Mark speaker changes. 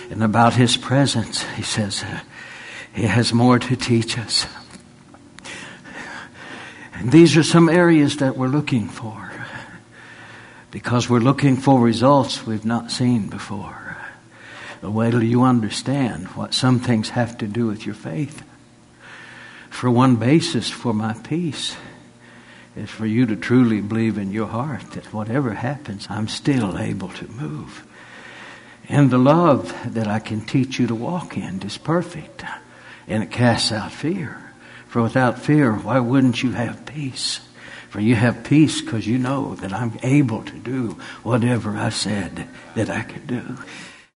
Speaker 1: And about His presence, He says, He has more to teach us. And these are some areas that we're looking for. Because we're looking for results we've not seen before. Wait till you understand what some things have to do with your faith. For one basis for my peace is for you to truly believe in your heart that whatever happens, I'm still able to move. And the love that I can teach you to walk in is perfect. And it casts out fear. For without fear, why wouldn't you have peace? For you have peace because you know that I'm able to do whatever I said that I could do.